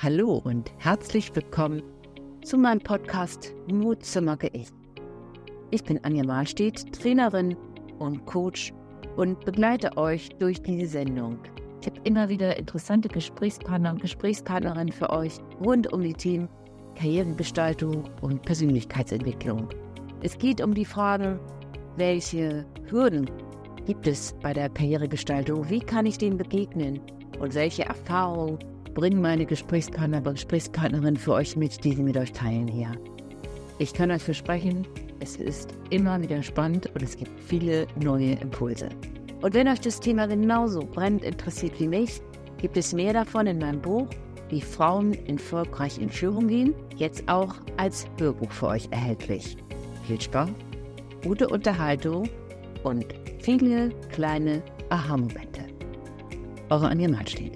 Hallo und herzlich willkommen zu meinem Podcast Mut zur Marke Ich. Ich bin Anja Mahlstedt, Trainerin und Coach und begleite euch durch diese Sendung. Ich habe immer wieder interessante Gesprächspartner und Gesprächspartnerinnen für euch rund um die Themen Karrieregestaltung und Persönlichkeitsentwicklung. Es geht um die Fragen, welche Hürden gibt es bei der Karrieregestaltung, wie kann ich denen begegnen und welche Erfahrungen bringen meine Gesprächspartner und Gesprächspartnerinnen für euch mit, die sie mit euch teilen hier. Ich kann euch versprechen, es ist immer wieder spannend und es gibt viele neue Impulse. Und wenn euch das Thema genauso brennend interessiert wie mich, gibt es mehr davon in meinem Buch, wie Frauen erfolgreich in Führung gehen, jetzt auch als Hörbuch für euch erhältlich. Viel Spaß, gute Unterhaltung und viele kleine Aha-Momente. Eure Anja Mahlstedt.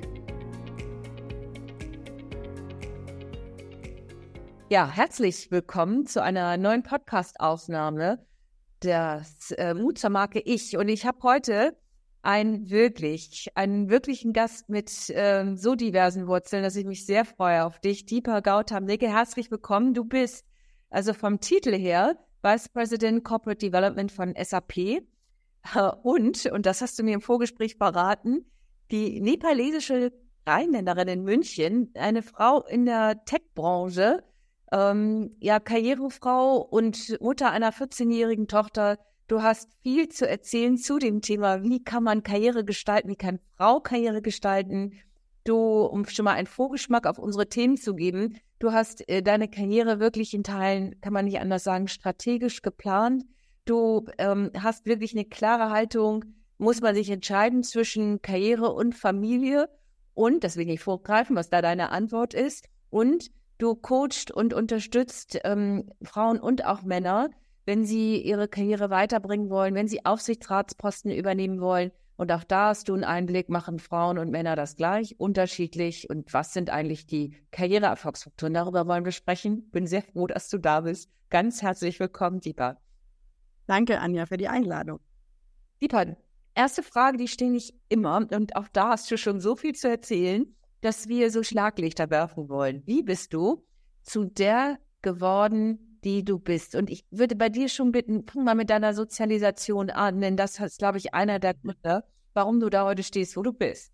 Ja, herzlich willkommen zu einer neuen Podcast-Aufnahme des Mut zur Marke Ich. Und ich habe heute einen wirklichen Gast mit so diversen Wurzeln, dass ich mich sehr freue auf dich. Deepa Gautam-Nicke, herzlich willkommen. Du bist also vom Titel her Vice President Corporate Development von SAP und das hast du mir im Vorgespräch verraten, die nepalesische Rheinländerin in München, eine Frau in der Tech-Branche, Karrierefrau und Mutter einer 14-jährigen Tochter. Du hast viel zu erzählen zu dem Thema, wie kann man Karriere gestalten, wie kann Frau Karriere gestalten. Um schon mal einen Vorgeschmack auf unsere Themen zu geben, du hast deine Karriere wirklich in Teilen, kann man nicht anders sagen, strategisch geplant. Du hast wirklich eine klare Haltung, muss man sich entscheiden zwischen Karriere und Familie. Und, das will ich nicht vorgreifen, was da deine Antwort ist. Und du coachst und unterstützt Frauen und auch Männer, wenn sie ihre Karriere weiterbringen wollen, wenn sie Aufsichtsratsposten übernehmen wollen. Und auch da hast du einen Einblick, machen Frauen und Männer das gleich, unterschiedlich? Und was sind eigentlich die Karriereerfolgsfaktoren? Darüber wollen wir sprechen. Bin sehr froh, dass du da bist. Ganz herzlich willkommen, Deepa. Danke, Anja, für die Einladung. Deepa, erste Frage, die stelle ich immer. Und auch da hast du schon so viel zu erzählen, dass wir so Schlaglichter werfen wollen. Wie bist du zu der geworden, die du bist? Und ich würde bei dir schon bitten, fang mal mit deiner Sozialisation an, denn das ist, glaube ich, einer der Gründe, warum du da heute stehst, wo du bist.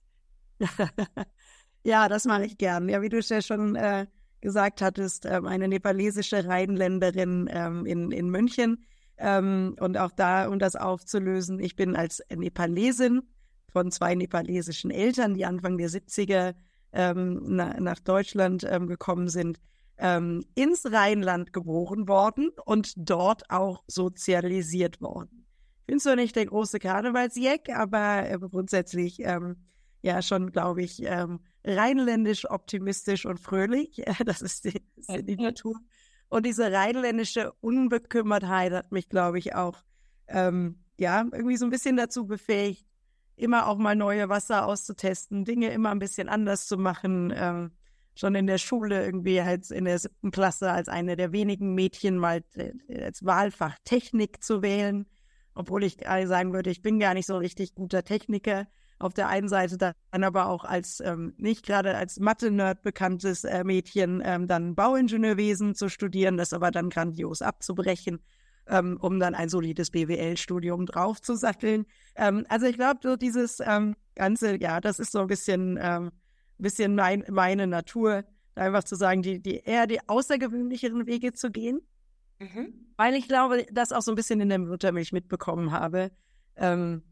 Ja, das mache ich gern. Ja, wie du es ja schon gesagt hattest, eine nepalesische Rheinländerin in München. Und auch da, um das aufzulösen, ich bin als Nepalesin von 2 nepalesischen Eltern, die Anfang der 70er nach Deutschland gekommen sind, ins Rheinland geboren worden und dort auch sozialisiert worden. Ich bin zwar nicht der große Karnevalsjeck, aber grundsätzlich schon, glaube ich, rheinländisch, optimistisch und fröhlich. Das ist die Natur. Und diese rheinländische Unbekümmertheit hat mich, glaube ich, auch irgendwie so ein bisschen dazu befähigt, immer auch mal neue Wasser auszutesten, Dinge immer ein bisschen anders zu machen. Schon in der Schule irgendwie halt in der 7. Klasse als eine der wenigen Mädchen mal als Wahlfach Technik zu wählen, obwohl ich sagen würde, ich bin gar nicht so ein richtig guter Techniker. Auf der einen Seite dann aber auch als nicht gerade als Mathe-Nerd bekanntes Mädchen dann Bauingenieurwesen zu studieren, das aber dann grandios abzubrechen, um dann ein solides BWL-Studium draufzusatteln. Also ich glaube, so dieses Ganze, ja, das ist so ein bisschen meine Natur, einfach zu sagen, die außergewöhnlicheren Wege zu gehen, weil ich glaube, das auch so ein bisschen in der Muttermilch mitbekommen habe. Wenn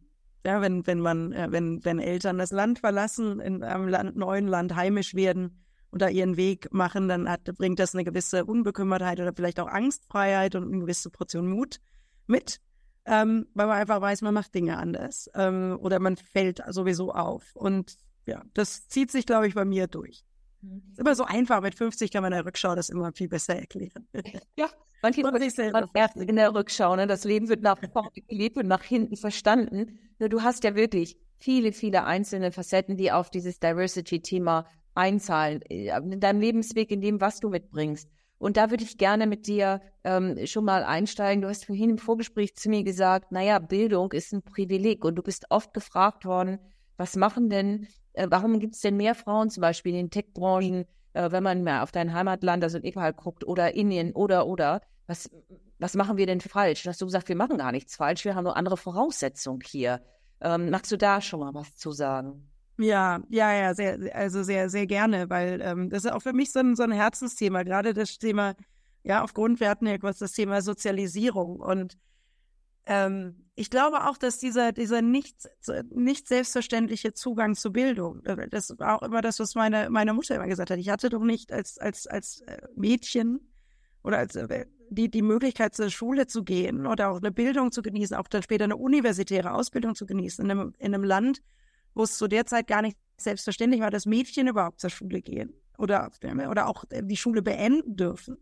Eltern das Land verlassen, in einem neuen Land heimisch werden und da ihren Weg machen, dann bringt das eine gewisse Unbekümmertheit oder vielleicht auch Angstfreiheit und eine gewisse Portion Mut mit, weil man einfach weiß, man macht Dinge anders oder man fällt sowieso auf. Und ja, das zieht sich, glaube ich, bei mir durch. Ist immer so einfach, mit 50 kann man in der Rückschau das immer viel besser erklären. Ja, manchmal erst in der Rückschau, ne? Das Leben wird nach vorne gelebt und nach hinten verstanden. Du hast ja wirklich viele, viele einzelne Facetten, die auf dieses Diversity-Thema einzahlen, in deinem Lebensweg, in dem, was du mitbringst. Und da würde ich gerne mit dir schon mal einsteigen. Du hast vorhin im Vorgespräch zu mir gesagt, Bildung ist ein Privileg und du bist oft gefragt worden, warum gibt es denn mehr Frauen zum Beispiel in den Tech-Branchen, wenn man mal auf dein Heimatland, also Nepal guckt oder Indien oder, was machen wir denn falsch? Hast du gesagt, wir machen gar nichts falsch, wir haben nur andere Voraussetzungen hier. Magst du da schon mal was zu sagen? Ja, sehr, sehr gerne, weil das ist auch für mich so ein Herzensthema, gerade das Thema, ja, aufgrund, wir hatten ja kurz das Thema Sozialisierung und ich glaube auch, dass dieser nicht selbstverständliche Zugang zur Bildung, das war auch immer das, was meine Mutter immer gesagt hat. Ich hatte doch nicht als Mädchen oder als die Möglichkeit, zur Schule zu gehen oder auch eine Bildung zu genießen, auch dann später eine universitäre Ausbildung zu genießen in einem Land, wo es zu der Zeit gar nicht selbstverständlich war, dass Mädchen überhaupt zur Schule gehen oder auch die Schule beenden dürfen.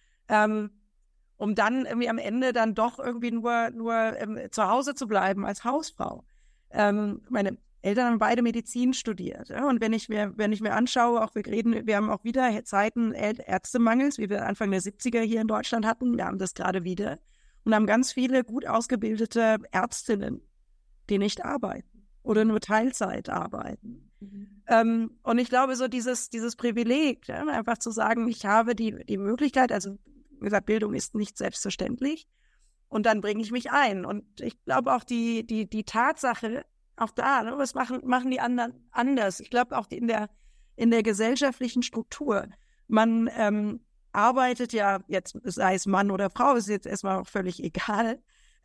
Um dann irgendwie am Ende dann doch irgendwie nur zu Hause zu bleiben als Hausfrau. Meine Eltern haben beide Medizin studiert. Ja? Und wenn ich mir anschaue, wir haben auch wieder Zeiten Ärztemangels, wie wir Anfang der 70er hier in Deutschland hatten. Wir haben das gerade wieder. Und haben ganz viele gut ausgebildete Ärztinnen, die nicht arbeiten oder nur Teilzeit arbeiten. Und ich glaube, so dieses Privileg, ja, einfach zu sagen, ich habe die Möglichkeit, also wie gesagt, Bildung ist nicht selbstverständlich. Und dann bringe ich mich ein. Und ich glaube auch die Tatsache, auch da, ne, was machen die anderen anders? Ich glaube auch in der gesellschaftlichen Struktur. Man arbeitet ja, jetzt sei es Mann oder Frau, ist jetzt erstmal auch völlig egal.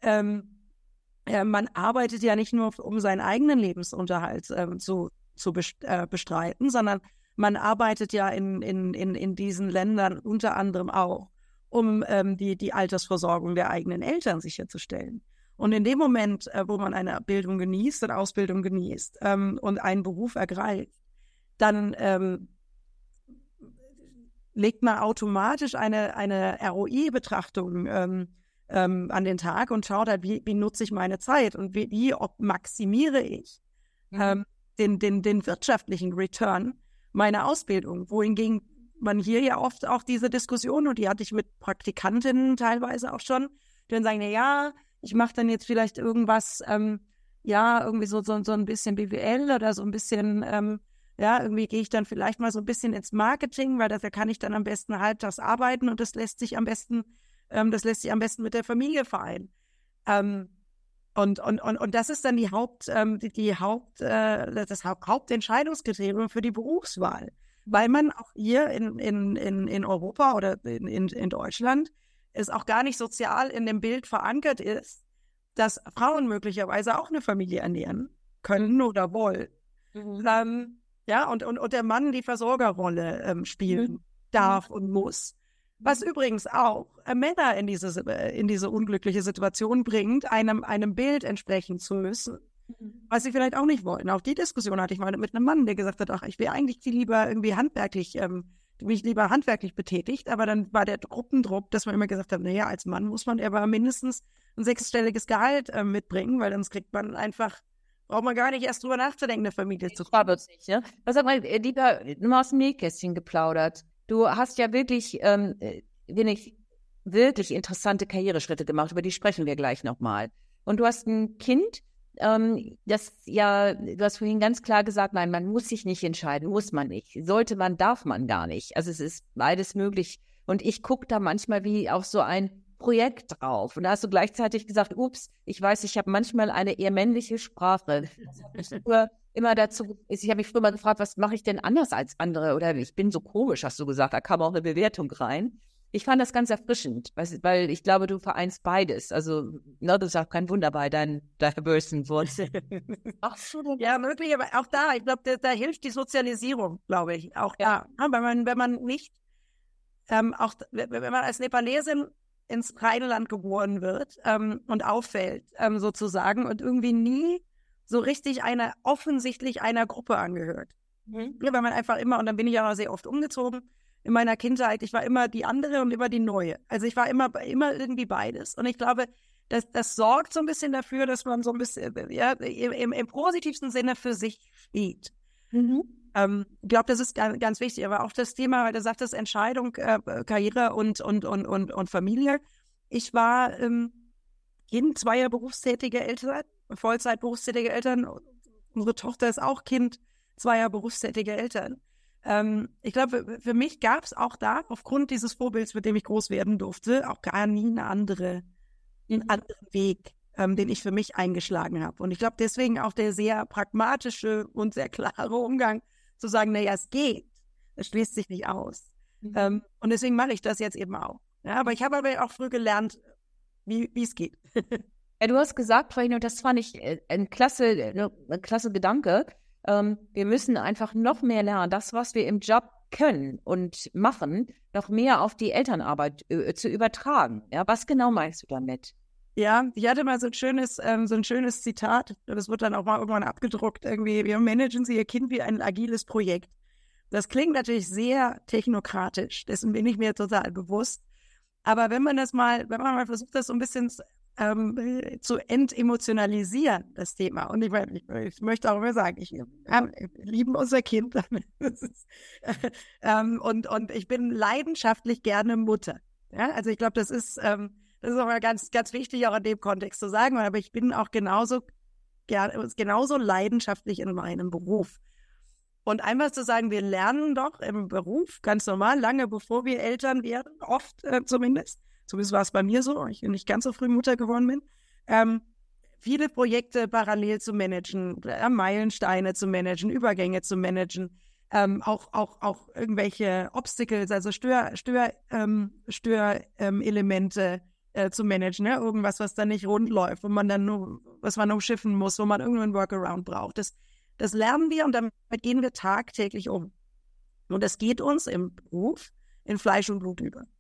Man arbeitet ja nicht nur, um seinen eigenen Lebensunterhalt zu bestreiten, sondern man arbeitet ja in diesen Ländern unter anderem auch, um die Altersversorgung der eigenen Eltern sicherzustellen. Und in dem Moment, wo man eine Bildung genießt, eine Ausbildung genießt und einen Beruf ergreift, dann legt man automatisch eine ROI-Betrachtung an den Tag und schaut halt, wie nutze ich meine Zeit und wie maximiere ich den wirtschaftlichen Return meiner Ausbildung. Wohingegen man hier ja oft auch diese Diskussion, und die hatte ich mit Praktikantinnen teilweise auch schon, die dann sagen, na ja, ich mache dann jetzt vielleicht irgendwas, irgendwie so ein bisschen BWL oder so ein bisschen, irgendwie gehe ich dann vielleicht mal so ein bisschen ins Marketing, weil da kann ich dann am besten halbtags arbeiten und das lässt sich am besten mit der Familie vereinen. Und das ist dann das Hauptentscheidungskriterium für die Berufswahl. Weil man auch hier in Europa oder in Deutschland es auch gar nicht sozial in dem Bild verankert ist, dass Frauen möglicherweise auch eine Familie ernähren können oder wollen. Und der Mann die Versorgerrolle spielen darf und muss. Was übrigens auch Männer in diese unglückliche Situation bringt, einem Bild entsprechen zu müssen, was sie vielleicht auch nicht wollen. Auch die Diskussion hatte ich mal mit einem Mann, der gesagt hat, ach, ich wäre eigentlich viel lieber irgendwie mich lieber handwerklich betätigt, aber dann war der Gruppendruck, dass man immer gesagt hat, naja, als Mann muss man aber mindestens ein 6-stelliges Gehalt mitbringen, weil sonst braucht man gar nicht erst drüber nachzudenken, eine Familie zu gründen. Ja? Sag mal, lieber, nur aus dem Nähkästchen geplaudert. Du hast ja wirklich interessante Karriereschritte gemacht, über die sprechen wir gleich nochmal. Und du hast ein Kind, du hast vorhin ganz klar gesagt, nein, man muss sich nicht entscheiden, muss man nicht. Sollte man, darf man gar nicht. Also es ist beides möglich. Und ich gucke da manchmal wie auf so ein Projekt drauf. Und da hast du gleichzeitig gesagt, ups, ich weiß, ich habe manchmal eine eher männliche Sprache. Ich habe mich früher mal gefragt, was mache ich denn anders als andere? Oder ich bin so komisch, hast du gesagt, da kam auch eine Bewertung rein. Ich fand das ganz erfrischend, weil ich glaube, du vereinst beides. Also, das ist auch kein Wunder bei deinen diversen Wurzeln. Ja, möglich, aber auch da, ich glaube, da hilft die Sozialisierung, glaube ich. Auch da. Ja, wenn man nicht, wenn man als Nepalesin ins Rheinland geboren wird und auffällt, sozusagen, und irgendwie nie so richtig offensichtlich einer Gruppe angehört. Ja, weil man einfach immer, und dann bin ich auch sehr oft umgezogen, in meiner Kindheit, ich war immer die andere und immer die Neue. Also ich war immer irgendwie beides. Und ich glaube, das sorgt so ein bisschen dafür, dass man so ein bisschen im positivsten Sinne für sich steht. Ich glaube, das ist ganz, ganz wichtig. Aber auch das Thema, weil du sagtest, Entscheidung, Karriere und Familie. Ich war Kind zweier berufstätiger Eltern, Vollzeit berufstätige Eltern. Unsere Tochter ist auch Kind zweier berufstätiger Eltern. Ich glaube, für mich gab es auch da, aufgrund dieses Vorbilds, mit dem ich groß werden durfte, auch gar nie einen anderen Weg, den ich für mich eingeschlagen habe. Und ich glaube, deswegen auch der sehr pragmatische und sehr klare Umgang zu sagen, naja, es geht, es schließt sich nicht aus. Und deswegen mache ich das jetzt eben auch. Ja, aber ich habe aber auch früh gelernt, wie es geht. Ja, du hast gesagt vorhin, und das fand ich ein klasse Gedanke, wir müssen einfach noch mehr lernen, das, was wir im Job können und machen, noch mehr auf die Elternarbeit zu übertragen. Ja, was genau meinst du damit? Ja, ich hatte mal so ein schönes Zitat, das wird dann auch mal irgendwann abgedruckt, irgendwie, wir managen Sie Ihr Kind wie ein agiles Projekt. Das klingt natürlich sehr technokratisch, dessen bin ich mir total bewusst. Aber wenn man mal versucht, das so ein bisschen zu entemotionalisieren, das Thema. Und ich möchte auch immer sagen, wir lieben unser Kind. Und ich bin leidenschaftlich gerne Mutter. Ja, also ich glaube, das ist auch mal ganz, ganz wichtig, auch in dem Kontext zu sagen. Aber ich bin auch genauso leidenschaftlich in meinem Beruf. Und einfach zu sagen, wir lernen doch im Beruf ganz normal, lange bevor wir Eltern werden, oft zumindest war es bei mir so, ich nicht ganz so früh Mutter geworden bin, viele Projekte parallel zu managen, Meilensteine zu managen, Übergänge zu managen, auch irgendwelche Obstacles, also Störelemente zu managen, ne? Irgendwas, was dann nicht rund läuft, was man umschiffen muss, wo man irgendwo einen Workaround braucht. Das lernen wir und damit gehen wir tagtäglich um. Und das geht uns im Beruf in Fleisch und Blut über.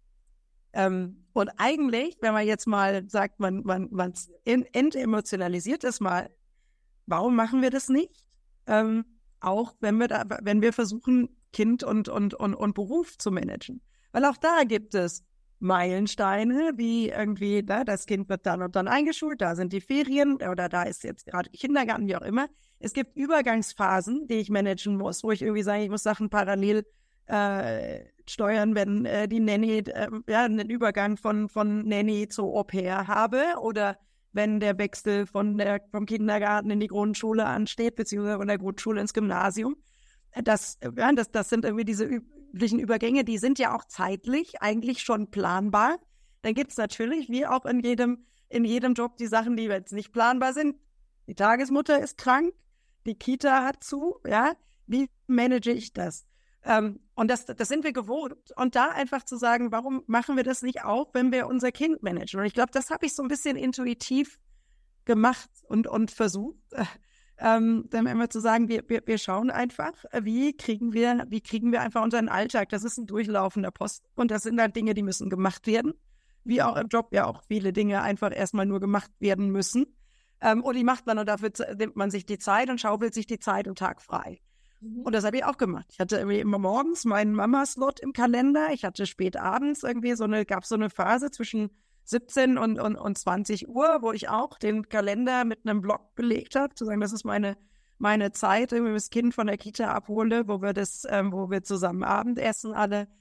Und eigentlich, wenn man jetzt mal sagt, man entemotionalisiert das mal, warum machen wir das nicht? Auch wenn wir versuchen, Kind und Beruf zu managen. Weil auch da gibt es Meilensteine, wie irgendwie, das Kind wird dann und dann eingeschult, da sind die Ferien oder da ist jetzt gerade Kindergarten, wie auch immer. Es gibt Übergangsphasen, die ich managen muss, wo ich irgendwie sage, ich muss Sachen parallel steuern, wenn die Nanny, einen Übergang von Nanny zu Au-pair habe oder wenn der Wechsel vom Kindergarten in die Grundschule ansteht, beziehungsweise von der Grundschule ins Gymnasium. Das sind irgendwie diese üblichen Übergänge, die sind ja auch zeitlich eigentlich schon planbar. Dann gibt es natürlich, wie auch in jedem Job, die Sachen, die jetzt nicht planbar sind. Die Tagesmutter ist krank, die Kita hat zu, ja. Wie manage ich das? Und das sind wir gewohnt. Und da einfach zu sagen, warum machen wir das nicht auch, wenn wir unser Kind managen? Und ich glaube, das habe ich so ein bisschen intuitiv gemacht und versucht, dann immer zu sagen, wir schauen einfach, wie kriegen wir einfach unseren Alltag. Das ist ein durchlaufender Post und das sind halt Dinge, die müssen gemacht werden. Wie auch im Job ja auch viele Dinge einfach erstmal nur gemacht werden müssen. Und die macht man und dafür nimmt man sich die Zeit und schaufelt sich die Zeit und Tag frei. Und das habe ich auch gemacht. Ich hatte irgendwie immer morgens meinen Mama-Slot im Kalender. Ich hatte spät abends gab so eine Phase zwischen 17 und 20 Uhr, wo ich auch den Kalender mit einem Block belegt habe, zu sagen, das ist meine Zeit, irgendwie das Kind von der Kita abhole, wo wir zusammen Abendessen alle,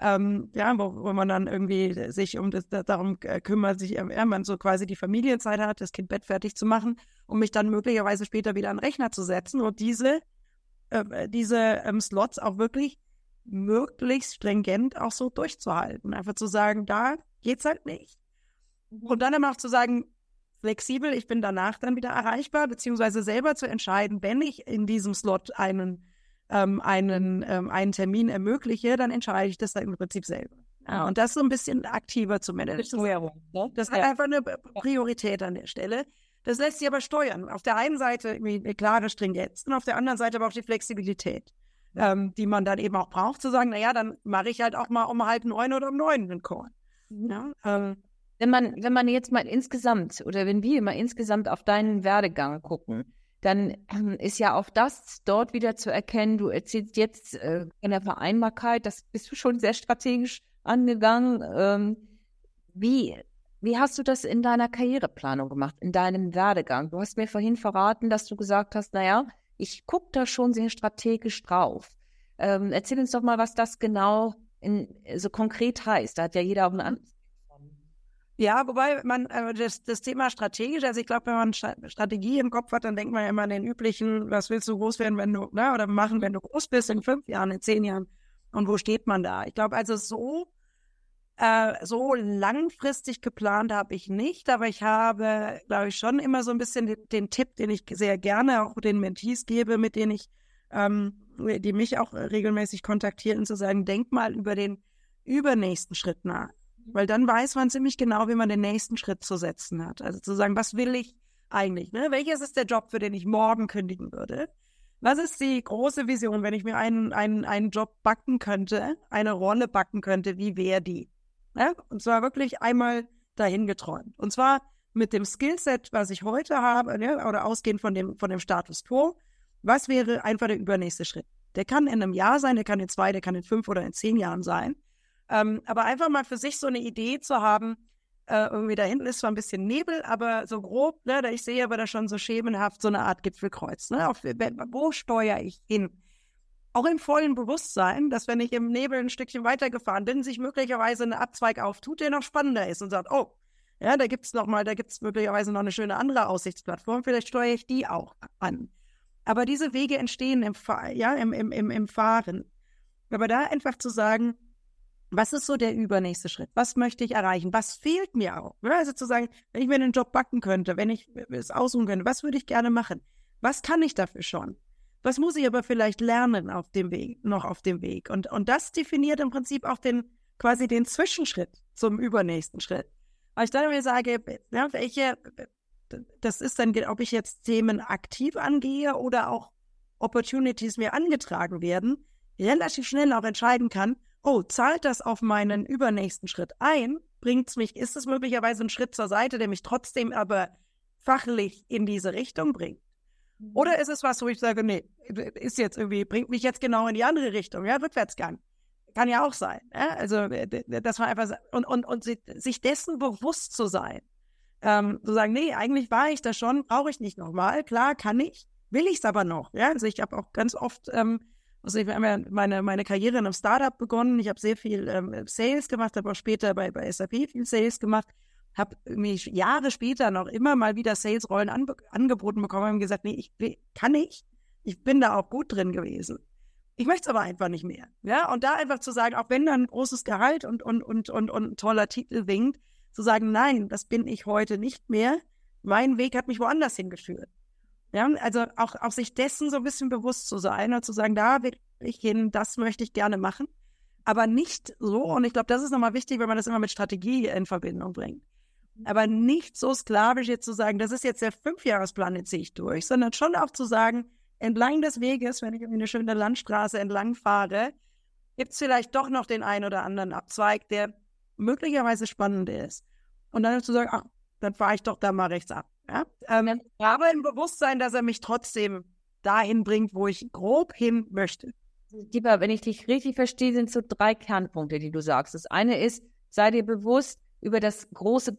wo man dann irgendwie sich darum kümmert, man so quasi die Familienzeit hat, das Kind bettfertig zu machen, um mich dann möglicherweise später wieder an den Rechner zu setzen und diese Slots auch wirklich möglichst stringent auch so durchzuhalten. Einfach zu sagen, da geht's halt nicht. Und dann immer auch zu sagen, flexibel, ich bin danach dann wieder erreichbar, beziehungsweise selber zu entscheiden, wenn ich in diesem Slot einen Termin ermögliche, dann entscheide ich das dann im Prinzip selber. Ja, und das so ein bisschen aktiver zu managen. Das hat einfach eine Priorität an der Stelle. Das lässt sich aber steuern. Auf der einen Seite irgendwie eine klare Stringenz und auf der anderen Seite aber auch die Flexibilität, die man dann eben auch braucht, zu sagen, naja, dann mache ich halt auch mal um 8:30 oder um 9 einen Call. Ja, wenn man jetzt mal insgesamt oder wenn wir mal insgesamt auf deinen Werdegang gucken, dann ist ja auch das dort wieder zu erkennen, du erzählst jetzt von der Vereinbarkeit, das bist du schon sehr strategisch angegangen. Wie hast du das in deiner Karriereplanung gemacht, in deinem Werdegang? Du hast mir vorhin verraten, dass du gesagt hast, naja, ich gucke da schon sehr strategisch drauf. Erzähl uns doch mal, was das genau so konkret heißt. Da hat ja jeder auch eine andere. Ja, wobei man das Thema strategisch, also ich glaube, wenn man Strategie im Kopf hat, dann denkt man ja immer an den üblichen, was willst du groß werden, wenn du, ne, oder machen, wenn du groß bist, in 5 Jahren, in 10 Jahren. Und wo steht man da? Ich glaube, also so langfristig geplant habe ich nicht, aber ich habe, glaube ich, schon immer so ein bisschen den Tipp, den ich sehr gerne auch den Mentees gebe, mit denen ich, die mich auch regelmäßig kontaktieren, zu sagen, denk mal über den übernächsten Schritt nach. Weil dann weiß man ziemlich genau, wie man den nächsten Schritt zu setzen hat. Also zu sagen, was will ich eigentlich? Ne? Welches ist der Job, für den ich morgen kündigen würde? Was ist die große Vision, wenn ich mir einen Job backen könnte, eine Rolle backen könnte, wie wäre die? Ja? Und zwar wirklich einmal dahin geträumt. Und zwar mit dem Skillset, was ich heute habe, ne? Oder ausgehend von dem Status quo. Was wäre einfach der übernächste Schritt? Der kann in einem Jahr sein, der kann in 2, der kann in 5 oder in 10 Jahren sein. Aber einfach mal für sich so eine Idee zu haben, irgendwie da hinten ist zwar ein bisschen Nebel, aber so grob, ne, ich sehe aber da schon so schemenhaft so eine Art Gipfelkreuz. Ne? Wo steuere ich hin? Auch im vollen Bewusstsein, dass wenn ich im Nebel ein Stückchen weitergefahren bin, sich möglicherweise ein Abzweig auftut, der noch spannender ist und sagt, oh, ja, da gibt's möglicherweise noch eine schöne andere Aussichtsplattform, vielleicht steuere ich die auch an. Aber diese Wege entstehen im Fahren. Aber da einfach zu sagen, was ist so der übernächste Schritt? Was möchte ich erreichen? Was fehlt mir auch? Also zu sagen, wenn ich mir einen Job backen könnte, wenn ich es aussuchen könnte, was würde ich gerne machen? Was kann ich dafür schon? Was muss ich aber vielleicht lernen auf dem Weg? Und das definiert im Prinzip auch quasi den Zwischenschritt zum übernächsten Schritt. Weil ich dann mir sage, ja, das ist dann, ob ich jetzt Themen aktiv angehe oder auch Opportunities mir angetragen werden, relativ schnell auch entscheiden kann, oh, zahlt das auf meinen übernächsten Schritt ein? Ist es möglicherweise ein Schritt zur Seite, der mich trotzdem aber fachlich in diese Richtung bringt? Oder ist es was, wo ich sage, nee, bringt mich jetzt genau in die andere Richtung, ja, Rückwärtsgang. Kann ja auch sein. Ja? Also, dass man einfach, und sich dessen bewusst zu sein. Zu sagen, nee, eigentlich war ich das schon, brauche ich nicht nochmal. Klar, kann ich, will ich es aber noch. Ja? Also ich habe auch ganz oft, ich habe ja meine Karriere in einem Startup begonnen. Ich habe sehr viel Sales gemacht, habe auch später bei SAP viel Sales gemacht. Habe irgendwie Jahre später noch immer mal wieder Sales-Rollen angeboten bekommen und gesagt, nee, ich bin da auch gut drin gewesen. Ich möchte es aber einfach nicht mehr. Ja? Und da einfach zu sagen, auch wenn dann ein großes Gehalt und ein toller Titel winkt, zu sagen, nein, das bin ich heute nicht mehr. Mein Weg hat mich woanders hingeführt. Ja? Also auch sich dessen so ein bisschen bewusst zu sein und zu sagen, da will ich hin, das möchte ich gerne machen. Aber nicht so, und ich glaube, das ist nochmal wichtig, wenn man das immer mit Strategie in Verbindung bringt. Aber nicht so sklavisch jetzt zu sagen, das ist jetzt der 5-Jahresplan, den ziehe ich durch, sondern schon auch zu sagen, entlang des Weges, wenn ich irgendwie eine schöne Landstraße entlang fahre, gibt es vielleicht doch noch den einen oder anderen Abzweig, der möglicherweise spannend ist. Und dann zu sagen, ach, dann fahre ich doch da mal rechts ab. Ja? Aber im Bewusstsein, dass er mich trotzdem dahin bringt, wo ich grob hin möchte. Lieber, wenn ich dich richtig verstehe, sind so 3 Kernpunkte, die du sagst. Das eine ist, sei dir bewusst über das große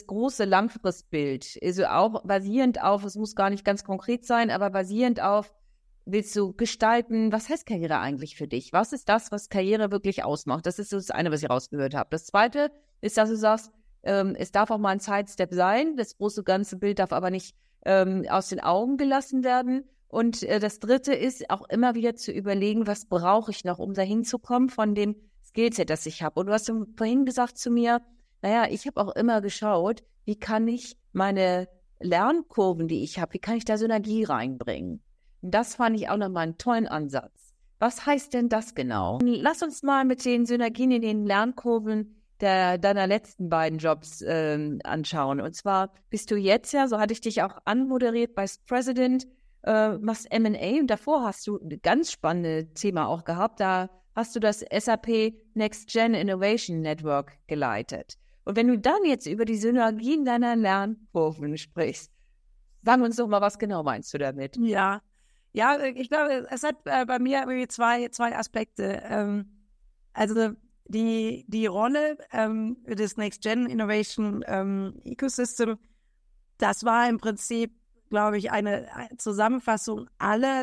Langfristbild. Also auch basierend auf, es muss gar nicht ganz konkret sein, aber basierend auf, willst du gestalten, was heißt Karriere eigentlich für dich? Was ist das, was Karriere wirklich ausmacht? Das ist so das eine, was ich rausgehört habe. Das zweite ist, dass du sagst, es darf auch mal ein Sidestep sein. Das große ganze Bild darf aber nicht aus den Augen gelassen werden. Und das dritte ist auch immer wieder zu überlegen, was brauche ich noch, um dahin zu kommen von dem Skillset, das ich habe. Und du hast vorhin gesagt zu mir, naja, ich habe auch immer geschaut, wie kann ich meine Lernkurven, die ich habe, wie kann ich da Synergie reinbringen? Und das fand ich auch nochmal einen tollen Ansatz. Was heißt denn das genau? Lass uns mal mit den Synergien in den Lernkurven deiner letzten beiden Jobs anschauen. Und zwar bist du jetzt ja, so hatte ich dich auch anmoderiert, Vice President, machst M&A und davor hast du ein ganz spannendes Thema auch gehabt. Da hast du das SAP Next Gen Innovation Network geleitet. Und wenn du dann jetzt über die Synergien deiner Lernkurven sprichst, sag uns doch mal, was genau meinst du damit? Ja, ich glaube, es hat bei mir irgendwie zwei Aspekte. Also die Rolle des Next Gen Innovation Ecosystem, das war im Prinzip, glaube ich, eine Zusammenfassung aller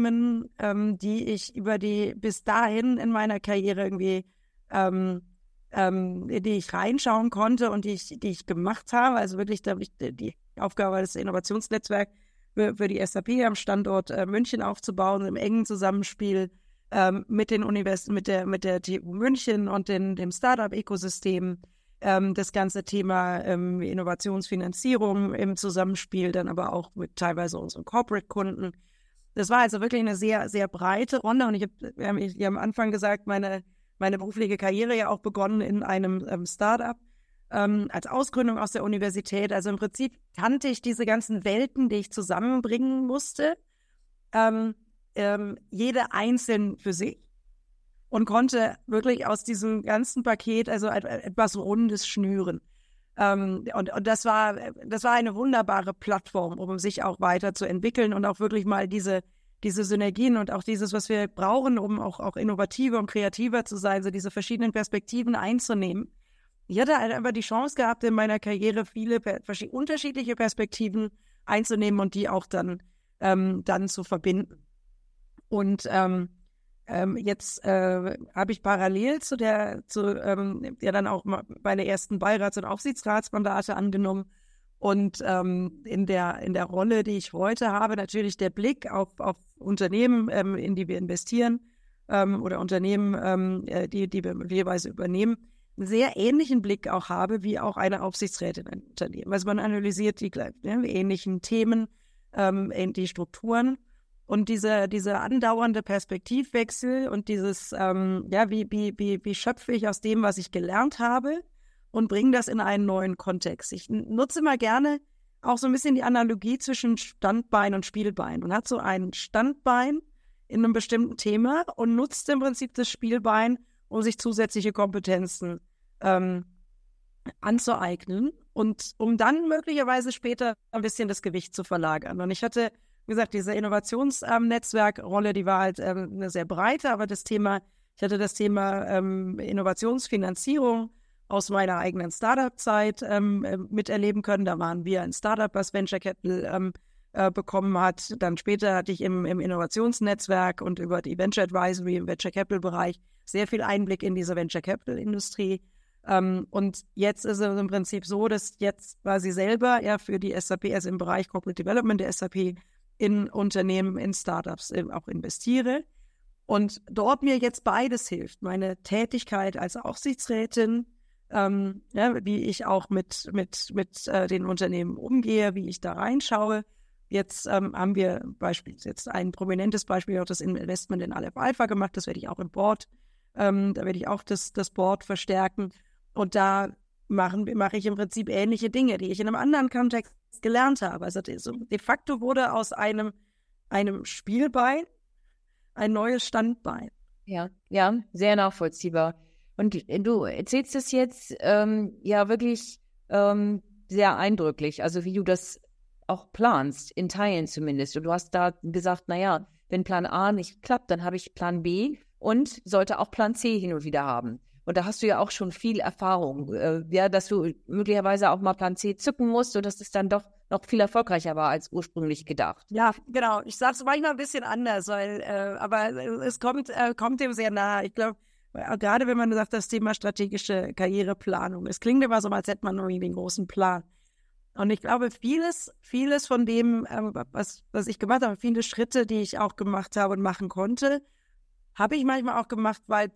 Themen, die ich bis dahin in meiner Karriere irgendwie in die ich reinschauen konnte und die ich gemacht habe. Also wirklich die Aufgabe des Innovationsnetzwerks für die SAP am Standort München aufzubauen, im engen Zusammenspiel mit den mit der TU München und dem Startup-Ökosystem. Das ganze Thema Innovationsfinanzierung im Zusammenspiel, dann aber auch mit teilweise unseren Corporate-Kunden. Das war also wirklich eine sehr, sehr breite Runde und wir haben am Anfang gesagt, meine berufliche Karriere ja auch begonnen in einem Startup als Ausgründung aus der Universität. Also im Prinzip kannte ich diese ganzen Welten, die ich zusammenbringen musste, jede einzeln für sich und konnte wirklich aus diesem ganzen Paket also etwas Rundes schnüren. Und das war eine wunderbare Plattform, um sich auch weiterzuentwickeln und auch wirklich mal diese Synergien und auch dieses, was wir brauchen, um auch innovativer und kreativer zu sein, so diese verschiedenen Perspektiven einzunehmen. Ich hatte halt einfach die Chance gehabt, in meiner Karriere viele unterschiedliche Perspektiven einzunehmen und die auch dann zu verbinden. Und jetzt habe ich parallel zu dann auch meine ersten Beirats- und Aufsichtsratsmandate angenommen. Und in der Rolle, die ich heute habe, natürlich der Blick auf Unternehmen, in die wir investieren oder Unternehmen, die wir jeweils übernehmen, einen sehr ähnlichen Blick auch habe, wie auch eine Aufsichtsrätin in einem Unternehmen. Also man analysiert die ähnlichen Themen, die Strukturen. Und dieser andauernde Perspektivwechsel und dieses, wie schöpfe ich aus dem, was ich gelernt habe und bringe das in einen neuen Kontext. Ich nutze immer gerne auch so ein bisschen die Analogie zwischen Standbein und Spielbein. Man hat so ein Standbein in einem bestimmten Thema und nutzt im Prinzip das Spielbein, um sich zusätzliche Kompetenzen anzueignen und um dann möglicherweise später ein bisschen das Gewicht zu verlagern. Und ich hatte, wie gesagt, diese Innovationsnetzwerkrolle, die war halt eine sehr breite, aber ich hatte das Thema Innovationsfinanzierung aus meiner eigenen Startup-Zeit miterleben können. Da waren wir ein Startup, was Venture Capital bekommen hat. Dann später hatte ich im Innovationsnetzwerk und über die Venture Advisory im Venture Capital-Bereich sehr viel Einblick in diese Venture Capital-Industrie. Und jetzt ist es im Prinzip so, dass jetzt quasi selber für die SAP, also im Bereich Corporate Development der SAP, in Unternehmen, in Startups auch investiere und dort mir jetzt beides hilft. Meine Tätigkeit als Aufsichtsrätin, wie ich auch mit den Unternehmen umgehe, wie ich da reinschaue. Jetzt haben wir jetzt ein prominentes Beispiel, auch das Investment in Aleph Alpha gemacht, das werde ich auch im Board, da werde ich auch das Board verstärken und da mache ich im Prinzip ähnliche Dinge, die ich in einem anderen Kontext gelernt habe. Also de facto wurde aus einem Spielbein ein neues Standbein. Ja, sehr nachvollziehbar. Und du erzählst es jetzt wirklich sehr eindrücklich, also wie du das auch planst, in Teilen zumindest. Und du hast da gesagt, naja, wenn Plan A nicht klappt, dann habe ich Plan B und sollte auch Plan C hin und wieder haben. Und da hast du ja auch schon viel Erfahrung, dass du möglicherweise auch mal Plan C zücken musst und dass es dann doch noch viel erfolgreicher war als ursprünglich gedacht. Ja, genau. Ich sage es manchmal ein bisschen anders, aber es kommt dem sehr nahe. Ich glaube, gerade wenn man sagt, das Thema strategische Karriereplanung, es klingt immer so, als hätte man irgendwie den großen Plan. Und ich glaube, vieles von dem, was ich gemacht habe, viele Schritte, die ich auch gemacht habe und machen konnte, habe ich manchmal auch gemacht, weil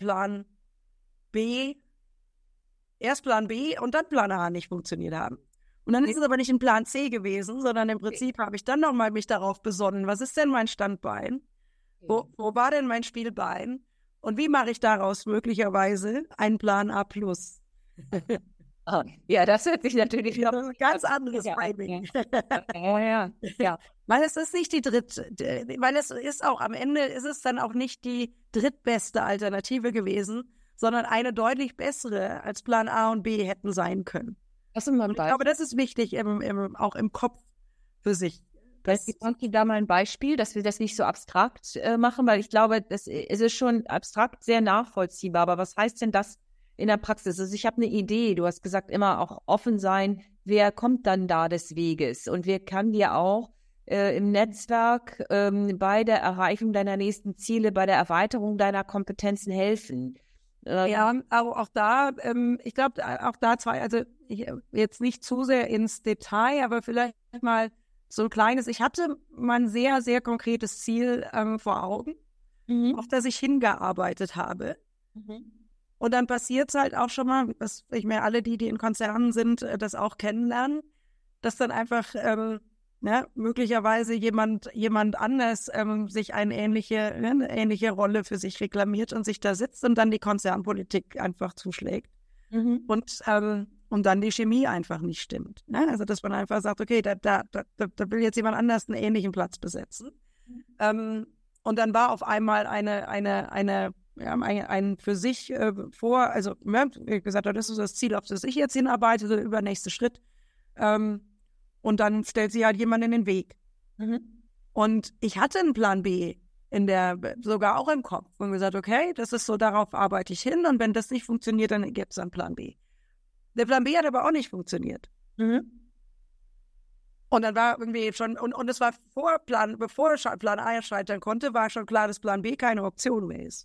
erst Plan B und dann Plan A nicht funktioniert haben. Und dann ist es aber nicht ein Plan C gewesen, sondern im Prinzip habe ich dann nochmal mich darauf besonnen, was ist denn mein Standbein? Wo war denn mein Spielbein? Und wie mache ich daraus möglicherweise einen Plan A+. Ja, das hört sich natürlich noch ein ganz anderes Framing. Ja. Weil es ist nicht weil es ist auch am Ende ist es dann auch nicht die drittbeste Alternative gewesen, sondern eine deutlich bessere als Plan A und B hätten sein können. Ich glaube, das ist wichtig, auch im Kopf für sich. Gib da mal ein Beispiel, dass wir das nicht so abstrakt machen, weil ich glaube, es ist schon abstrakt sehr nachvollziehbar. Aber was heißt denn das in der Praxis? Also ich habe eine Idee, du hast gesagt, immer auch offen sein, wer kommt dann da des Weges und wer kann dir auch im Netzwerk bei der Erreichung deiner nächsten Ziele, bei der Erweiterung deiner Kompetenzen helfen. Ja, auch da, ich glaube, auch da also jetzt nicht zu sehr ins Detail, aber vielleicht mal so ein kleines, ich hatte mal ein sehr, sehr konkretes Ziel vor Augen, auf das ich hingearbeitet habe. Und dann passiert es halt auch schon mal, dass ich mir alle, die in Konzernen sind, das auch kennenlernen, dass dann einfach möglicherweise jemand anders sich eine ähnliche Rolle für sich reklamiert und sich da sitzt und dann die Konzernpolitik einfach zuschlägt. Und dann die Chemie einfach nicht stimmt. Ne? Also dass man einfach sagt, okay, da will jetzt jemand anders einen ähnlichen Platz besetzen. Und dann war auf einmal ein für sich gesagt, das ist das Ziel, auf das ich jetzt hinarbeite, der übernächste Schritt. Und dann stellt sich halt jemand in den Weg. Und ich hatte einen Plan B sogar auch im Kopf und gesagt, okay, das ist so, darauf arbeite ich hin und wenn das nicht funktioniert, dann gibt es einen Plan B. Der Plan B hat aber auch nicht funktioniert. Und dann war irgendwie schon, und es war bevor Plan A scheitern konnte, war schon klar, dass Plan B keine Option mehr ist.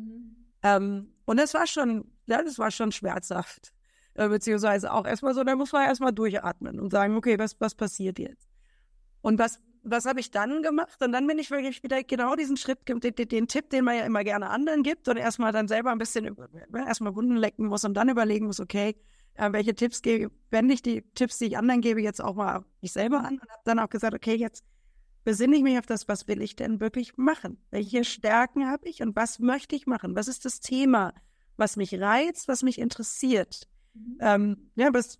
Und das war schon schmerzhaft. Beziehungsweise auch erstmal so, da muss man erstmal durchatmen und sagen, okay, was passiert jetzt? Und was habe ich dann gemacht? Und dann bin ich wirklich wieder genau diesen Schritt, den Tipp, den man ja immer gerne anderen gibt und erstmal dann selber ein bisschen erstmal Wunden lecken muss und dann überlegen muss, okay, welche Tipps wende ich die Tipps, die ich anderen gebe, jetzt auch mal auf mich selber an und habe dann auch gesagt, okay, jetzt besinne ich mich auf das, was will ich denn wirklich machen? Welche Stärken habe ich und was möchte ich machen? Was ist das Thema, was mich reizt, was mich interessiert? Was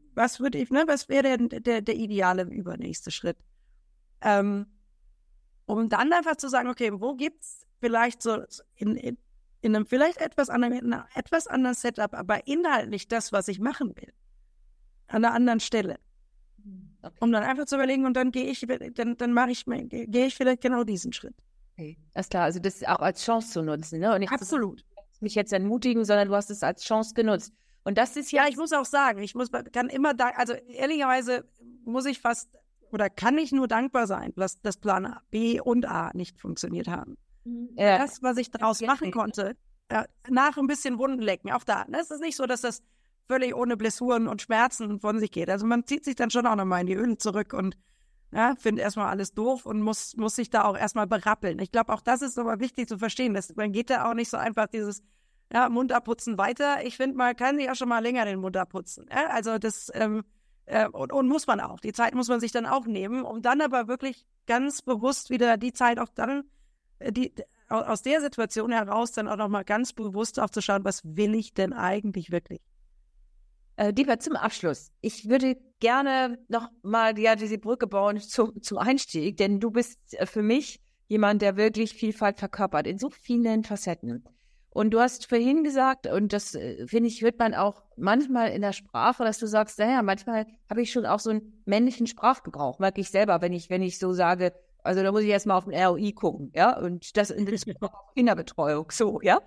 wäre denn der ideale übernächste Schritt? Um dann einfach zu sagen, okay, wo gibt's vielleicht so in einem vielleicht etwas anderen Setup, aber inhaltlich das, was ich machen will, an einer anderen Stelle. Okay. Um dann einfach zu überlegen und dann gehe ich vielleicht genau diesen Schritt. Okay, alles klar, also das auch als Chance zu nutzen, ne? Und nicht absolut. Mich jetzt entmutigen, sondern du hast es als Chance genutzt. Und das ist ja, ich muss auch sagen, also ehrlicherweise kann ich nur dankbar sein, dass Plan B und A nicht funktioniert haben. Ja. Das, was ich daraus machen konnte, nach ein bisschen Wunden lecken, auch da. Es ist nicht so, dass das völlig ohne Blessuren und Schmerzen von sich geht. Also man zieht sich dann schon auch nochmal in die Höhle zurück und findet erstmal alles doof und muss sich da auch erstmal berappeln. Ich glaube, auch das ist aber wichtig zu verstehen. Man geht da auch nicht so einfach dieses Mund abputzen weiter. Ich finde, man kann sich auch schon mal länger den Mund abputzen. Also das und muss man auch. Die Zeit muss man sich dann auch nehmen, um dann aber wirklich ganz bewusst wieder die Zeit auch dann aus der Situation heraus dann auch nochmal ganz bewusst aufzuschauen, was will ich denn eigentlich wirklich? Lieber zum Abschluss. Ich würde gerne noch mal diese Brücke bauen zum Einstieg, denn du bist für mich jemand, der wirklich Vielfalt verkörpert in so vielen Facetten. Und du hast vorhin gesagt, und das finde ich, hört man auch manchmal in der Sprache, dass du sagst, naja, manchmal habe ich schon auch so einen männlichen Sprachgebrauch, merke ich selber, wenn ich so sage, also da muss ich erstmal auf den ROI gucken, ja, und das in der Kinderbetreuung, so, ja.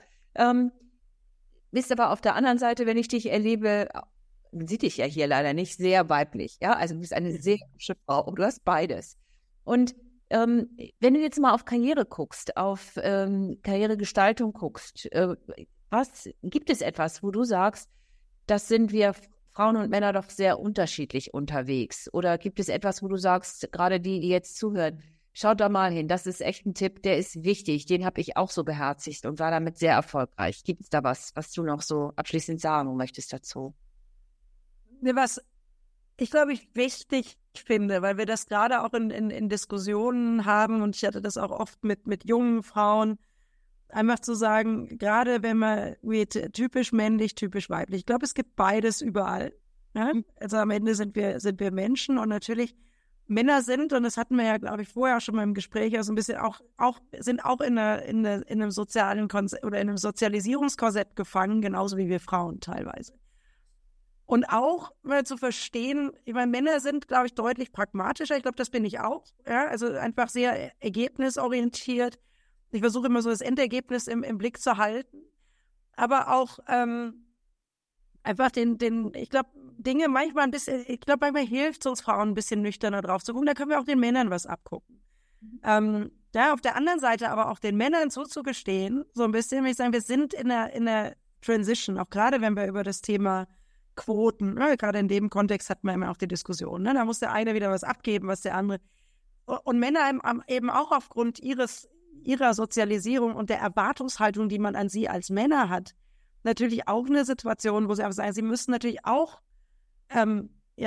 Bist aber auf der anderen Seite, wenn ich dich erlebe, man sieht dich ja hier leider nicht, sehr weiblich, ja, also du bist eine sehr hübsche Frau und du hast beides. Und wenn du jetzt mal auf Karriere guckst, auf Karrieregestaltung guckst, gibt es etwas, wo du sagst, das sind wir Frauen und Männer doch sehr unterschiedlich unterwegs? Oder gibt es etwas, wo du sagst, gerade die jetzt zuhören, schaut da mal hin, das ist echt ein Tipp, der ist wichtig, den habe ich auch so beherzigt und war damit sehr erfolgreich. Gibt es da was du noch so abschließend sagen möchtest dazu? Was ich glaube, ich wichtig finde, weil wir das gerade auch in Diskussionen haben und ich hatte das auch oft mit jungen Frauen, einfach zu sagen, gerade wenn man typisch männlich, typisch weiblich, ich glaube, es gibt beides überall. Ja? Also am Ende sind wir Menschen und natürlich Männer sind, und das hatten wir ja, glaube ich, vorher schon mal im Gespräch, also ein bisschen sind auch in einem sozialen oder in einem Sozialisierungskorsett gefangen, genauso wie wir Frauen teilweise. Und auch mal zu verstehen, ich meine, Männer sind, glaube ich, deutlich pragmatischer. Ich glaube, das bin ich auch. Ja? Also einfach sehr ergebnisorientiert. Ich versuche immer so das Endergebnis im Blick zu halten. Aber auch einfach ich glaube, Dinge manchmal ein bisschen, ich glaube, manchmal hilft es uns Frauen ein bisschen nüchterner drauf zu gucken. Da können wir auch den Männern was abgucken. Auf der anderen Seite aber auch den Männern zuzugestehen, so ein bisschen, würde ich sagen, wir sind in einer Transition, auch gerade wenn wir über das Thema Quoten, gerade in dem Kontext hat man immer auch die Diskussion, ne? Da muss der eine wieder was abgeben, was der andere. Und Männer eben auch aufgrund ihrer Sozialisierung und der Erwartungshaltung, die man an sie als Männer hat, natürlich auch eine Situation, wo sie einfach sagen, sie müssen natürlich auch an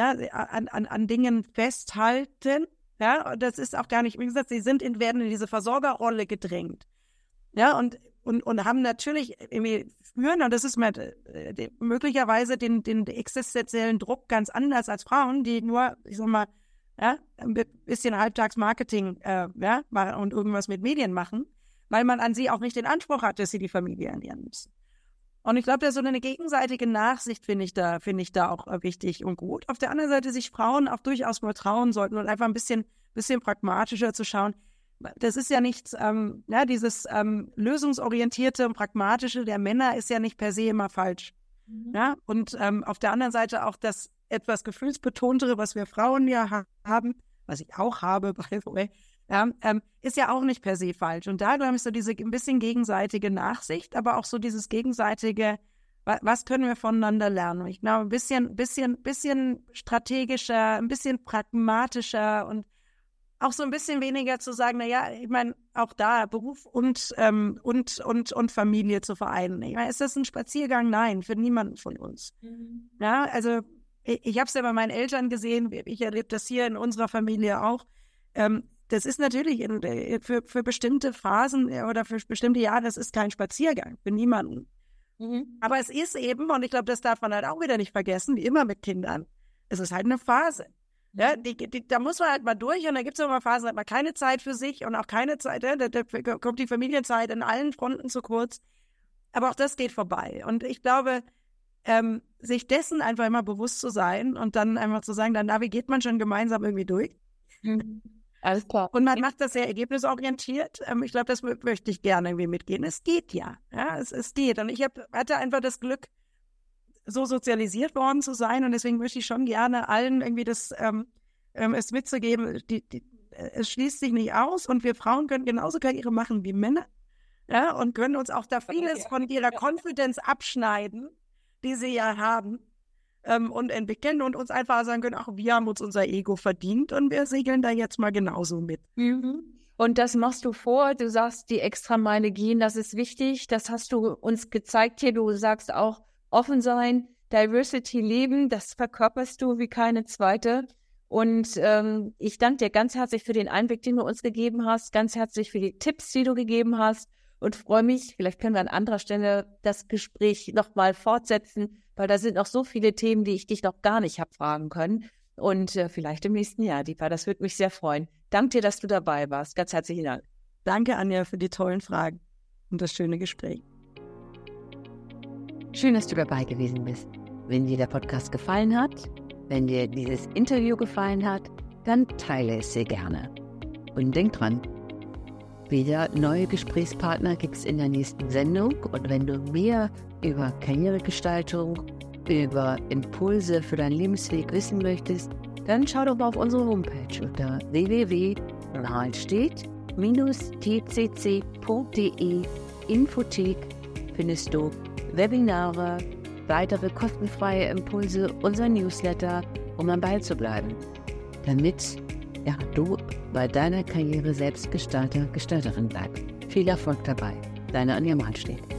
Dingen festhalten. Ja, und das ist auch gar nicht, wie gesagt, werden in diese Versorgerrolle gedrängt. Ja, und haben natürlich irgendwie spüren, und das ist möglicherweise den existenziellen Druck ganz anders als Frauen, die nur, ich sag mal, ja, ein bisschen Halbtagsmarketing und irgendwas mit Medien machen, weil man an sie auch nicht den Anspruch hat, dass sie die Familie ernähren müssen. Und ich glaube, da so eine gegenseitige Nachsicht finde ich da auch wichtig und gut. Auf der anderen Seite sich Frauen auch durchaus mal trauen sollten und einfach ein bisschen pragmatischer zu schauen. Das ist ja nichts, dieses lösungsorientierte und pragmatische der Männer ist ja nicht per se immer falsch. Mhm. Ja? Und auf der anderen Seite auch das etwas gefühlsbetontere, was wir Frauen ja haben, was ich auch habe, by the way, ist ja auch nicht per se falsch. Und da, glaube ich, so diese ein bisschen gegenseitige Nachsicht, aber auch so dieses gegenseitige, was können wir voneinander lernen? Ich glaube, ein bisschen strategischer, ein bisschen pragmatischer und auch so ein bisschen weniger zu sagen, naja, ich meine, auch da Beruf und Familie zu vereinen. Ich meine, ist das ein Spaziergang? Nein, für niemanden von uns. Mhm. Ja, also ich habe es ja bei meinen Eltern gesehen, ich erlebe das hier in unserer Familie auch. Das ist natürlich für bestimmte Phasen oder für bestimmte Jahre, das ist kein Spaziergang für niemanden. Mhm. Aber es ist eben, und ich glaube, das darf man halt auch wieder nicht vergessen, wie immer mit Kindern, es ist halt eine Phase. Ja, da muss man halt mal durch und da gibt es auch mal Phasen, da hat man keine Zeit für sich und auch keine Zeit, da kommt die Familienzeit in allen Fronten zu kurz. Aber auch das geht vorbei. Und ich glaube, sich dessen einfach immer bewusst zu sein und dann einfach zu sagen, dann navigiert man schon gemeinsam irgendwie durch. Mhm. Alles klar. Und man macht das sehr ergebnisorientiert. Ich glaube, das möchte ich gerne irgendwie mitgehen. Es geht ja. Es geht. Und ich hatte einfach das Glück, so sozialisiert worden zu sein. Und deswegen möchte ich schon gerne allen irgendwie das es mitzugeben. Es schließt sich nicht aus. Und wir Frauen können genauso Karriere machen wie Männer. Ja, und können uns auch da vieles von ihrer Confidence abschneiden, die sie ja haben. Und entwickeln und uns einfach sagen können, ach, wir haben uns unser Ego verdient und wir segeln da jetzt mal genauso mit. Mhm. Und das machst du vor, du sagst, die Extrameile gehen, das ist wichtig, das hast du uns gezeigt hier, du sagst auch, offen sein, Diversity leben, das verkörperst du wie keine zweite. Und ich danke dir ganz herzlich für den Einblick, den du uns gegeben hast, ganz herzlich für die Tipps, die du gegeben hast und freue mich, vielleicht können wir an anderer Stelle das Gespräch nochmal fortsetzen, weil da sind noch so viele Themen, die ich dich noch gar nicht habe fragen können. Und vielleicht im nächsten Jahr, Deepa, das würde mich sehr freuen. Danke dir, dass du dabei warst. Ganz herzlichen Dank. Danke, Anja, für die tollen Fragen und das schöne Gespräch. Schön, dass du dabei gewesen bist. Wenn dir der Podcast gefallen hat, wenn dir dieses Interview gefallen hat, dann teile es sehr gerne. Und denk dran, wieder neue Gesprächspartner gibt es in der nächsten Sendung. Und wenn du mehr über Karrieregestaltung, über Impulse für deinen Lebensweg wissen möchtest, dann schau doch mal auf unsere Homepage unter www.nahelstedt-tcc.de Infothek findest du Webinare, weitere kostenfreie Impulse, unser Newsletter, um am Ball zu bleiben, damit du bei deiner Karriere selbst Gestalterin bleibst. Viel Erfolg dabei. Deine Anja Mahlstedt.